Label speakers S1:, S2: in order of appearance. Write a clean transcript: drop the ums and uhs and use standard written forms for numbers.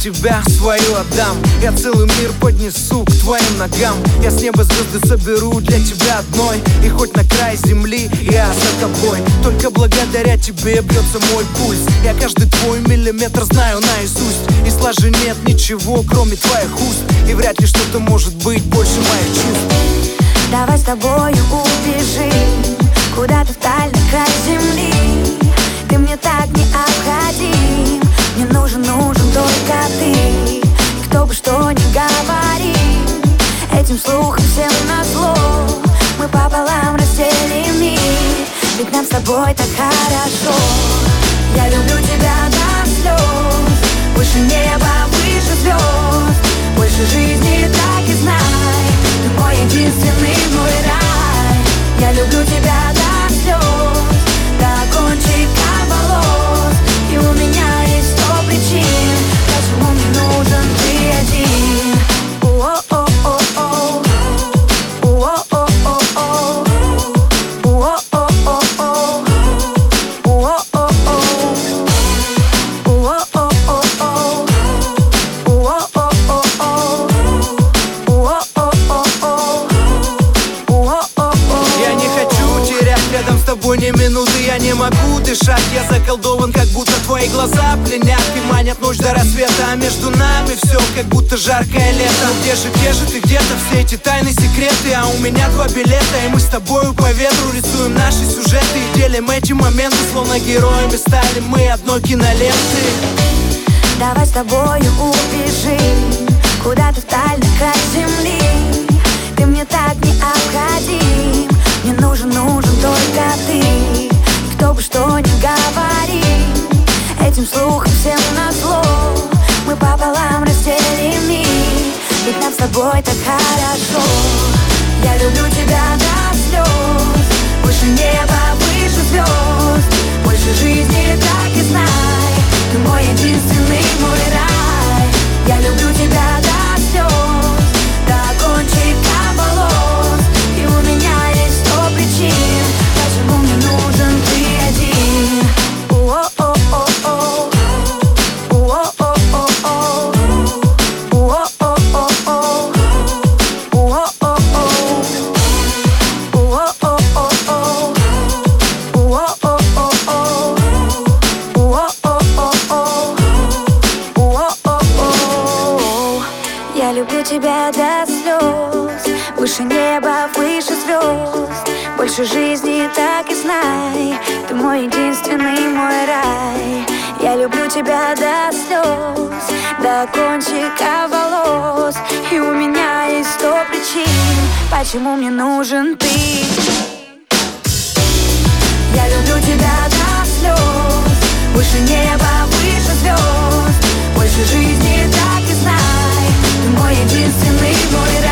S1: тебя свою отдам. Я целый мир поднесу к твоим ногам. Я с неба звезды соберу для тебя одной. И хоть на край земли я за тобой. Только благодаря тебе бьется мой пульс. Я каждый твой миллиметр знаю наизусть. И слажи нет ничего, кроме твоих уст. И вряд ли что-то может быть больше моих чувств.
S2: Давай с тобою убежим куда-то вдаль, на край земли. Ты мне так необходим. Мне нужен только ты. И кто бы что ни говорил, этим слухом всем назло мы пополам разделим мир. Ведь нам с тобой так хорошо. Я люблю тебя до слез. Выше неба, выше звезд, больше жизни, так и знай. Ты мой единственный, мой рай. Я люблю тебя до слез, до кончика волос. И у меня есть 100 причин, почему мне нужен ты один.
S1: Ни минуты я не могу дышать. Я заколдован, как будто твои глаза пленят и манят ночь до рассвета. А между нами все, как будто жаркое лето. Где же ты где-то, все эти тайны, секреты. А у меня 2 билета, и мы с тобою по ветру рисуем наши сюжеты и делим эти моменты, словно героями стали мы одной киноленты.
S2: Давай с тобою убежим куда-то вдаль, на край земли. Ты мне так необходим. Мне нужен только ты. И кто бы что ни говорил, этим слухом всем назло мы пополам разделим мир. Ведь нам с тобой так хорошо. Я люблю тебя до слез. Выше неба, выше звезд, больше жизни, так и знай. Ты мой единственный, мой рай. Я люблю тебя до слез, до кончика волос. И у меня есть 100 причин, почему мне нужен ты один. Я люблю тебя до слез. Выше неба, выше звезд, больше жизни, так и знай. Ты мой единственный, мой рай. Я люблю тебя до слез, до кончика волос. И у меня есть 100 причин, почему мне нужен ты. Я люблю тебя до слез. Выше неба, выше звезд, больше жизни, так и знай. Ты мой единственный, мой рай.